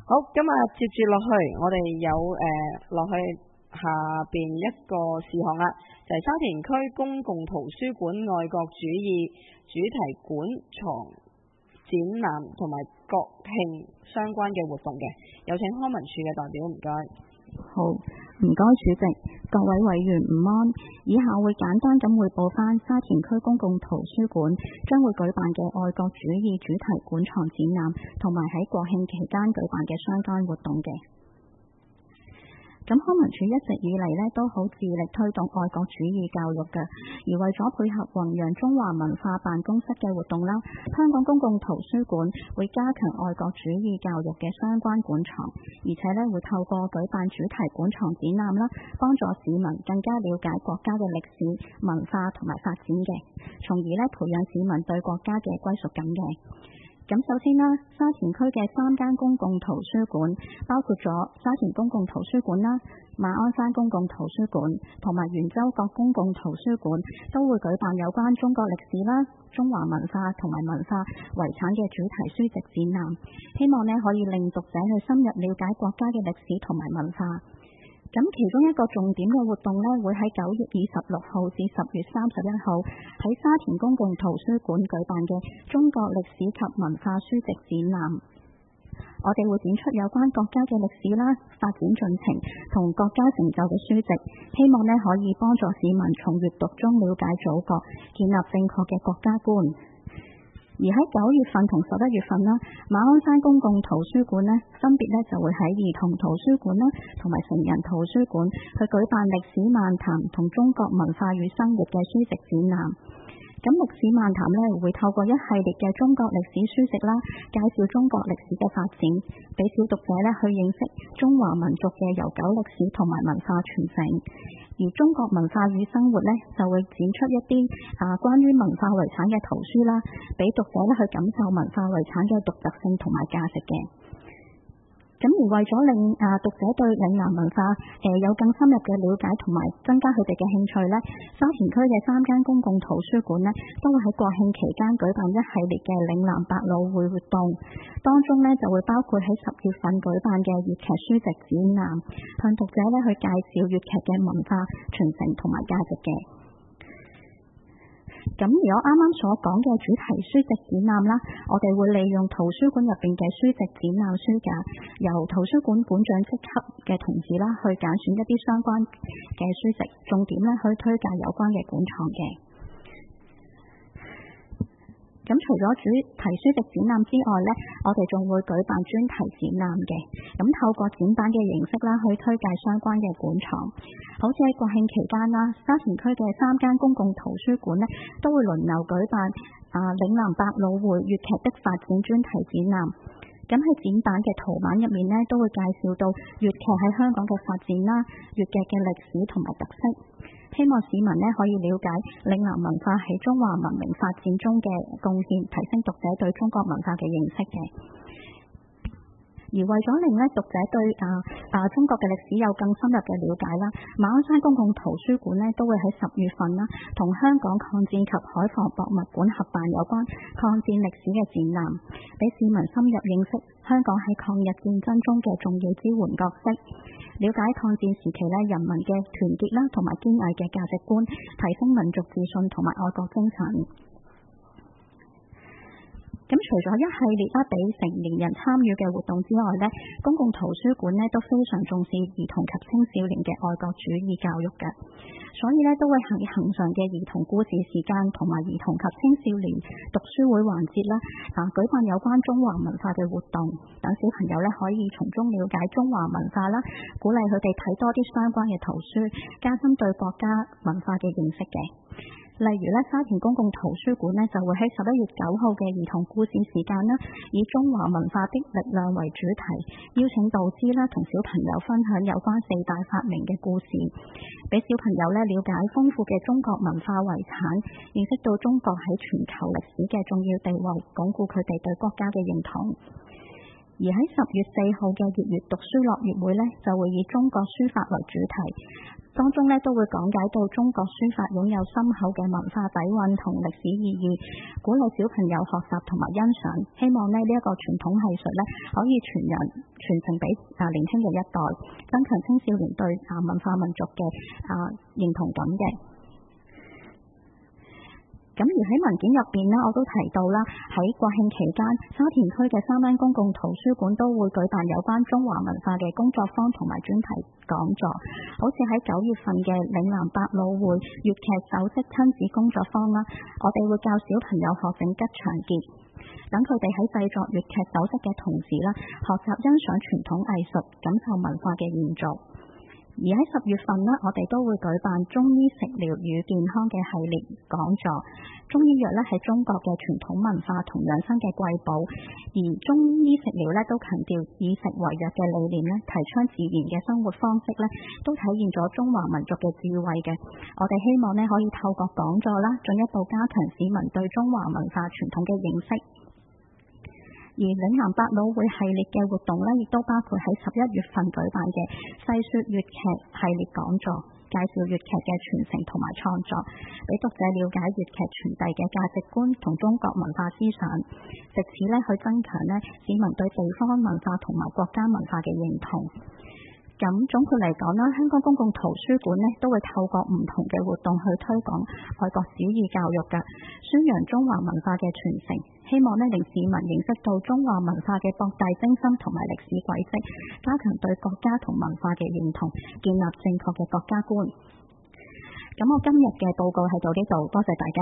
好，今日接住落去，我哋有落去下邊一個事項啦，就係沙田區公共圖書館愛國主義主題館藏展覽同埋國慶相關嘅活動嘅，有請康文署嘅代表，唔該。 好，唔該主席，各位委員午安。以下會簡單咁匯報翻沙田區公共圖書館將會舉辦嘅愛國主義主題館藏展覽，同埋喺國慶期間舉辦嘅相關活動嘅。咁康文署一直以嚟呢都好致力推動愛國主義教育嘅，而為咗配合弘揚中華文化辦公室嘅活動啦，香港公共圖書館會加強愛國主義教育嘅相關館藏，而且呢會透過舉辦主題館藏展覽啦，幫助市民更加了解國家嘅歷史、文化同埋發展嘅，從而呢培養市民對國家嘅歸屬感嘅。咁首先啦，沙田區嘅3間公共圖書館包括咗沙田公共圖書館啦、馬鞍山公共圖書館同埋圓洲角公共圖書館，都會舉辦有關中國歷史啦、中華文化同埋文化遺產嘅主題書籍展覽，希望呢可以令讀者去深入了解國家嘅歷史同埋文化。咁其中一個重點嘅活動呢，會喺9月26號至10月31號喺沙田公共圖書館舉辦嘅中國歷史及文化書籍展覽。我哋會展出有關國家嘅歷史啦、發展進程同國家成就嘅書籍，希望呢可以幫助市民從閱讀中了解祖國，建立正確嘅國家觀。而喺9月份同11月份啦，馬鞍山公共圖書館呢，分別呢就會喺兒童圖書館啦同埋成人圖書館去舉辦歷史漫談同中國文化與生活嘅書籍展覽。咁歷史漫談呢會透過一系列嘅中國歷史書籍啦，介紹中國歷史嘅發展，俾小讀者呢去認識中華民族嘅悠久歷史同埋文化傳承。而中國文化與生活呢，就會展出一啲關於文化遺產嘅圖書啦，俾讀者呢去感受文化遺產嘅獨特性同埋價值嘅。咁而為咗令讀者對嶺南文化有更深入嘅了解同埋增加佢哋嘅興趣呢，沙田區嘅3間公共圖書館呢，都會喺國慶期間舉辦一系列嘅嶺南百老匯活動，當中呢，就會包括喺10月份舉辦嘅粵劇書籍展覽，向讀者呢去介紹粵劇嘅文化傳承同埋價值嘅。咁而我啱啱所講嘅主題書籍展覽啦，我哋會利用圖書館入邊嘅書籍展覽書架，由圖書館館長職級嘅同事啦去揀選一啲相關嘅書籍，重點咧去推介有關嘅館藏嘅。咁除咗主題書籍展覽之外呢，我哋仲會舉辦專題展覽嘅。咁透過展板嘅形式啦，去推介相關嘅館藏。好似喺國慶期間啦，沙田區嘅3間公共圖書館呢，都會輪流舉辦嶺南百老匯粵劇的發展專題展覽。咁喺展板嘅圖版入面呢，都會介紹到粵劇喺香港嘅發展啦，粵劇嘅歷史同埋特色。希望市民呢可以了解嶺南文化喺中華文明發展中嘅貢獻，提升讀者對中國文化嘅認識嘅。而為咗令讀者對中國嘅歷史有更深入嘅了解啦，馬鞍山公共圖書館呢都會喺10月份啦，同香港抗戰及海防博物館合辦有關抗戰歷史嘅展覽，俾市民深入認識香港喺抗日戰爭中嘅重要支援角色，了解抗戰時期人民嘅團結啦同埋堅毅嘅價值觀，提升民族自信同埋愛國精神。咁除咗一系列俾成年人參與嘅活動之外呢，公共圖書館呢都非常重視兒童及青少年嘅愛國主義教育嘅，所以呢都會喺恆常嘅兒童故事時間同埋兒童及青少年讀書會環節啦，舉辦有關中華文化嘅活動，等小朋友呢可以從中了解中華文化啦，鼓勵佢哋睇多啲相關嘅圖書，加深對國家文化嘅認識嘅。例如沙田公共圖書館就會喺11月9號嘅兒童故事時間啦，以中華文化的力量為主題，邀請導師同小朋友分享有關4大發明嘅故事，俾小朋友了解豐富嘅中國文化遺產，認識到中國喺全球歷史嘅重要地位，鞏固佢哋對國家嘅認同。而喺10月4號嘅粵語讀書樂園會就會以中國書法為主題， 當中呢都會講解到中國書法擁有深厚嘅文化底蘊同歷史意義，鼓勵小朋友學習同埋欣賞。希望呢一個傳統藝術呢可以傳承俾年輕嘅一代，增強青少年對文化民族嘅認同感嘅。咁而喺文件入邊呢，我都提到啦，喺國慶期間，沙田區嘅3間公共圖書館都會舉辦有關中華文化嘅工作坊同埋專題講座，好似喺9月份嘅嶺南百老匯粵劇首飾親子工作坊啦，我哋會教小朋友學整吉祥結，等佢哋喺製作粵劇首飾嘅同時啦，學習欣賞傳統藝術，感受文化嘅延續。而喺10月份呢，我哋都會舉辦中醫食療與健康嘅系列講座。中醫藥呢係中國嘅傳統文化同養生嘅貴寶，而中醫食療呢都強調以食為藥嘅理念呢，提倡自然嘅生活方式呢，都體現咗中華民族嘅智慧嘅。我哋希望呢可以透過講座啦，進一步加強市民對中華文化傳統嘅認識。而嶺南百老匯系列嘅活動呢，亦都包括喺11月份舉辦嘅細說粵劇系列講座，介紹粵劇嘅傳承同埋創作，俾讀者了解粵劇傳遞嘅價值觀同中國文化思想，藉此呢去增強呢市民對地方文化同埋國家文化嘅認同。咁總括嚟講啦，香港公共圖書館呢都會透過唔同嘅活動去推廣愛國主義教育嘅，宣揚中華文化嘅傳承，希望呢令市民認識到中華文化嘅博大精深同埋歷史軌跡，加強對國家同文化嘅認同，建立正確嘅國家觀。咁我今日嘅報告係到呢度，多謝大家。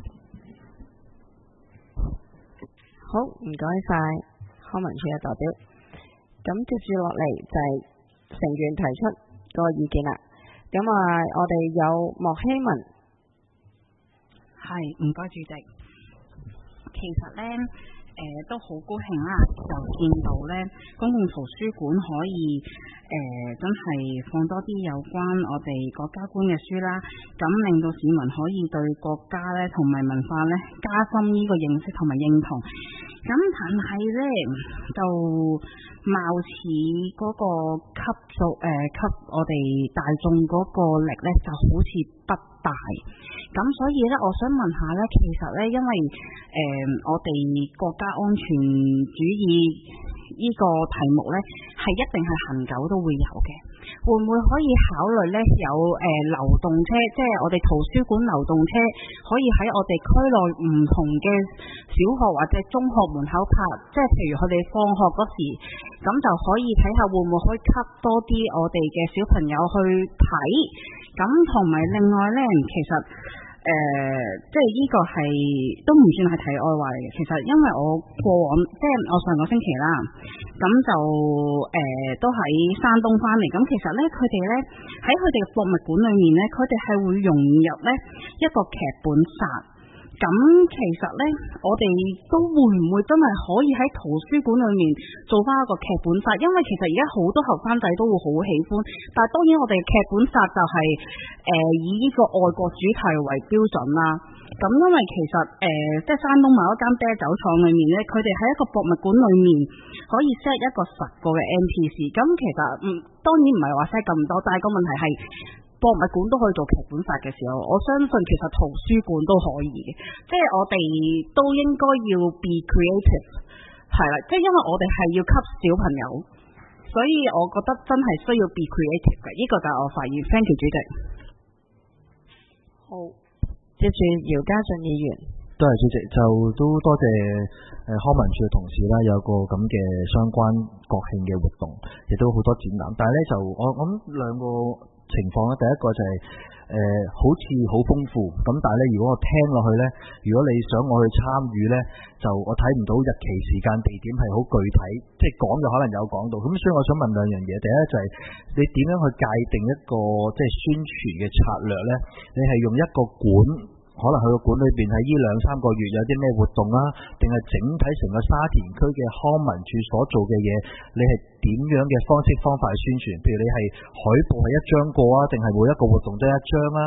好，唔該晒康文署嘅代表。咁接住落嚟就係成員提出個意見啦。咁我哋有莫希文。 係，唔該主席。其實呢，都好高興啦，就見到呢公共圖書館可以真係放多啲有關我哋國家觀嘅書啦，咁令到市民可以對國家呢同埋文化呢加深呢個認識同埋認同。咁但係呢，就貌似嗰個吸我哋大眾嗰個力呢就好似不大。咁所以呢，我想問下呢，其實呢，因為我哋國家安全主義呢個題目呢，係一定係恆久都會有嘅。會唔會可以考慮呢？有流動車，即係我哋圖書館流動車，可以喺我哋區內唔同嘅小學或者中學門口泊，即係譬如佢哋放學嗰時，咁就可以睇下會唔會可以吸多啲我哋嘅小朋友去睇。咁同埋另外呢，其實即係呢個係都唔算係題外話嚟嘅。其實因為我過往即係我上個星期啦，咁就都喺山東翻嚟。咁其實呢，佢哋呢喺佢哋嘅博物館裏面呢，佢哋係會融入呢一個劇本殺。咁其實呢，我哋都會唔會真係可以喺圖書館裏面做翻一個劇本殺？因為其實而家好多後生仔都會好喜歡，但係當然我哋嘅劇本殺就係以呢個愛國主題為標準啦。咁因為其實即係山東某一間啤酒廠裏面呢，佢哋喺一個博物館裏面可以 set 一個10個嘅 NPC。咁其實當然唔係話 set 咁多，但係個問題係博物館都可以做劇本殺嘅時候，我相信其實圖書館都可以嘅，即係我哋都應該要 be creative， 係啦，即係因為我哋係要給小朋友，所以我覺得真係需要 be creative 嘅，呢個就係我發現。Thank you 主席。 好，接住姚家俊議員。 多謝主席，就都多謝康文署嘅同事啦，有個咁嘅相關國慶嘅活動，亦都好多展覽。但係咧就我諗兩個情況咧，第一個就係好似好豐富，咁但係咧如果我聽落去咧，如果你想我去參與咧，就我睇唔到日期、時間、地點係好具體，即係講就可能有講到。咁所以我想問兩樣嘢，第一就係你點樣去界定一個即係宣傳嘅策略咧？你係用一個館？可能佢個館裏邊喺呢2-3個月有啲咩活動啦，定係整體成個沙田區嘅康文署所做嘅嘢，你係點樣嘅方式方法去宣傳？譬如你係海報係一張過啊，定係每一個活動都一張啊？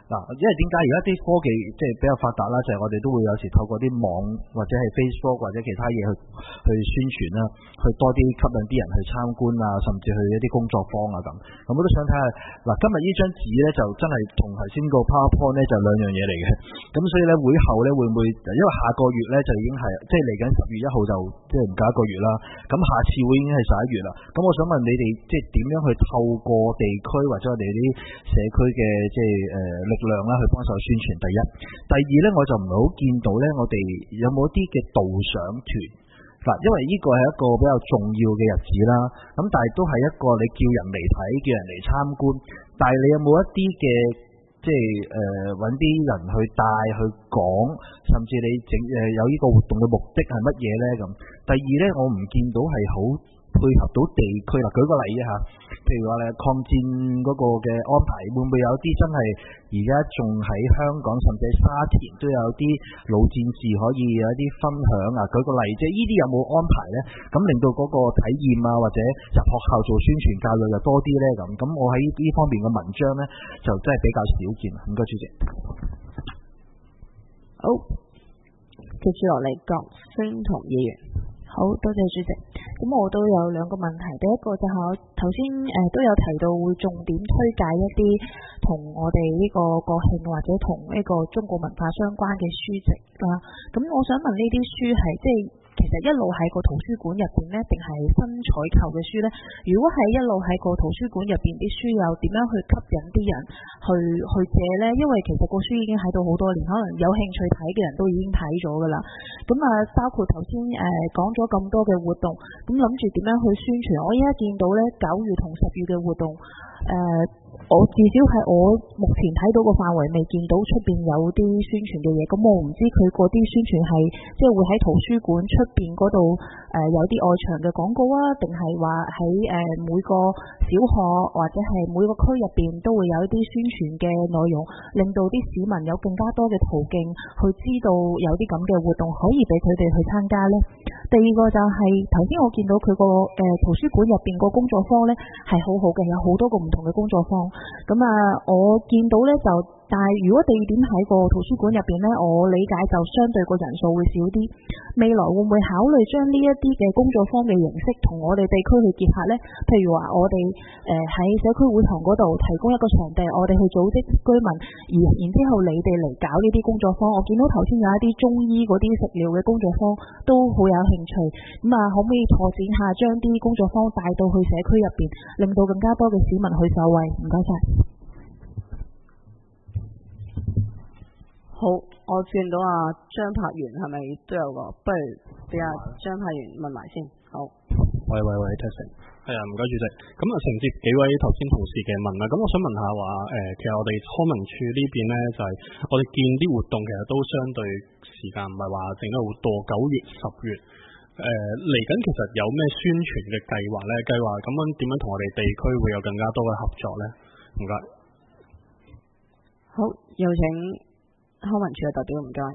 因為點解而家啲科技即係比較發達啦，就係我哋都會有時透過啲網或者係 Facebook 或者其他嘢去宣傳啦，去多啲吸引啲人去參觀啊，甚至去一啲工作坊啊咁。咁我都想睇下今日呢張紙咧就真係同頭先個 PowerPoint 咧就兩樣嘢嚟嘅。咁所以咧會後咧會唔會因為下個月咧就已經係即係嚟緊10月1號就即係唔夠一個月啦。咁下次會已經係11月啦。咁我想問你哋即係點樣去透過地區或者我哋啲社區嘅即係力量啦去幫手宣傳。第一，第二咧我就唔係好見到咧我哋有冇一啲嘅導賞團因為呢個係一個比較重要嘅日子啦。咁但係都係一個你叫人嚟睇，叫人嚟參觀，但係你有冇一啲嘅即係揾啲人去帶去講，甚至你有呢個活動嘅目的係乜嘢咧咁？第二咧，我唔見到係好配合到地區啦。舉個例啊嚇，譬如話咧抗戰嗰個嘅安排，會唔會有啲真係而家仲喺香港甚至喺沙田都有啲老戰士可以有一啲分享啊？舉個例，即係呢啲有冇安排咧？咁令到嗰個體驗啊，或者入學校做宣傳教育又多啲咧咁。咁我喺呢方面嘅文章咧就真係比較少見。唔該主席。 好，接住落嚟郭星同議員。 好多謝主席。咁我都有兩個問題，第一個就係我頭先都有提到會重點推介一啲同我哋呢個國慶或者同呢個中國文化相關嘅書籍啦。咁我想問呢啲書係即係其實一路喺個圖書館入邊呢，定係新採購嘅書呢？如果係一路喺個圖書館入邊啲書，又點樣去吸引啲人去借呢？因為其實個書已經喺度好多年，可能有興趣睇嘅人都已經睇咗㗎啦。咁包括頭先講咗咁多嘅活動，咁諗住點樣去宣傳？我依家見到呢9月同10月嘅活動，我至少係我目前睇到個範圍未見到出邊有啲宣傳嘅嘢，咁我唔知佢嗰啲宣傳係即係會喺圖書館出邊嗰度有啲外牆嘅廣告啊，定係話喺每個小學或者係每個區入邊都會有一啲宣傳嘅內容，令到啲市民有更加多嘅途徑去知道有啲咁嘅活動可以俾佢哋去參加呢。第二個就係頭先我見到佢個圖書館入邊個工作坊呢係好好嘅，有好多個唔同嘅工作坊。咁我見到呢就，但係如果地點喺個圖書館入邊呢，我理解就相對個人數會少啲。未來會唔會考慮將呢一啲嘅工作坊嘅形式同我哋地區去結合呢？譬如話我哋喺社區會堂嗰度提供一個場地，我哋去組織居民，然之後你哋嚟搞呢啲工作坊。我見到頭先有一啲中醫嗰啲食療嘅工作坊都好有興趣，咁可唔可以拓展下將啲工作坊帶到去社區入邊，令到更加多嘅市民去受惠？唔該晒。 好，我見到張柏元係咪都有個？不如俾張柏元問埋先。好。 喂 ，testing。係啊，唔該主席。咁承接幾位頭先同事嘅問啦，咁我想問下話其實我哋康文署呢邊咧就係我哋見啲活動其實都相對時間唔係話整得好多，9月、10月嚟緊其實有咩宣傳嘅計劃咧？計劃咁樣點樣同我哋地區會有更加多嘅合作咧？唔該。 好，有請康文署嘅代表，唔該。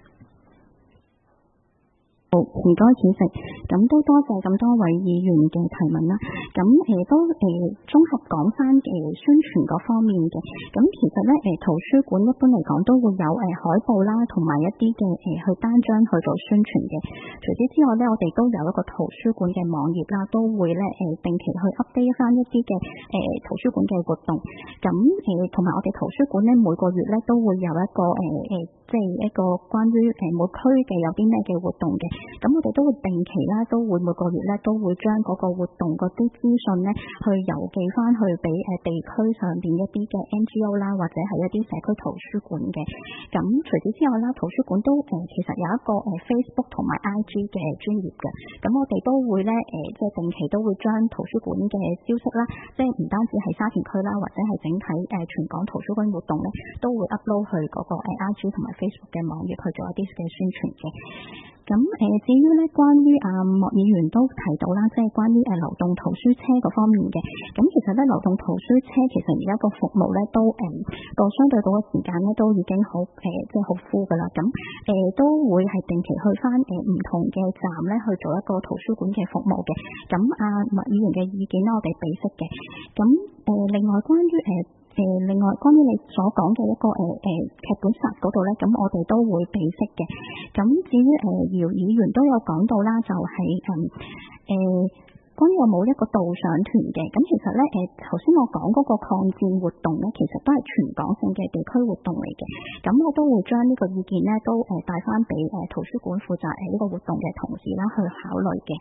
唔該主席，咁都多謝咁多位議員嘅提問啦。咁都綜合講翻宣傳嗰方面嘅。咁其實咧圖書館一般嚟講都會有海報啦，同埋一啲嘅去單張去做宣傳嘅。除此之外咧，我哋都有一個圖書館嘅網頁啦，都會咧定期去 update 翻一啲嘅圖書館嘅活動。咁同埋我哋圖書館咧每個月咧都會有一個即係一個關於每區嘅有啲咩嘅活動嘅。咁我哋都會定期啦，都會每個月咧都會將嗰個活動嗰啲資訊咧去郵寄翻去俾地區上邊一啲嘅 NGO 啦，或者係一啲社區圖書館嘅。咁除此之外啦，圖書館都其實有一個Facebook 同埋 IG 嘅專頁嘅。咁我哋都會咧即係定期都會將圖書館嘅消息啦，即係唔單止係沙田區啦，或者係整體全港圖書館活動咧，都會 upload 去嗰個IG 同埋 Facebook 嘅網頁去做一啲嘅宣傳嘅。咁至於咧，關於莫議員都提到啦，即係關於流動圖書車嗰方面嘅。咁其實咧，流動圖書車其實而家個服務咧都相對嗰個時間咧都已經好即係好 full 噶啦。咁都會係定期去翻唔同嘅站咧去做一個圖書館嘅服務嘅。咁莫議員嘅意見咧，我哋俾悉嘅。咁另外關於另外關於你所講嘅一個劇本殺嗰度咧，咁我哋都會備悉嘅。咁至於姚議員都有講到啦，就係關於有冇一個導賞團嘅，咁其實咧頭先我講嗰個抗戰活動咧，其實都係全港性嘅地區活動嚟嘅。咁我都會將呢個意見咧都帶翻俾圖書館負責呢個活動嘅同事啦去考慮嘅。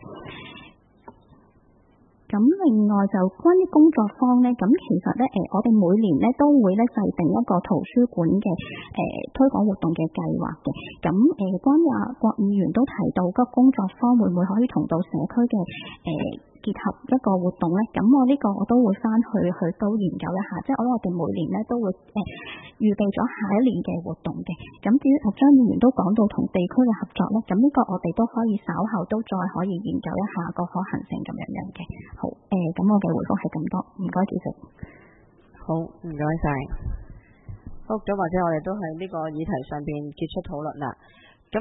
咁另外就關於工作坊咧，咁其實咧我哋每年咧都會咧制定一個圖書館嘅推廣活動嘅計劃嘅。咁關於郭議員都提到個工作坊會唔會可以同到社區嘅結合一個活動咧？咁我呢個我都會翻去都研究一下，即係我哋每年咧都會預備咗下一年嘅活動嘅。咁至於張議員都講到同地區嘅合作咧，咁呢個我哋都可以稍後都再可以研究一下個可行性咁樣嘅。好，咁我嘅回覆係咁多，唔該主席。 好，唔該晒。好，咁或者我哋都喺呢個議題上邊結束討論啦。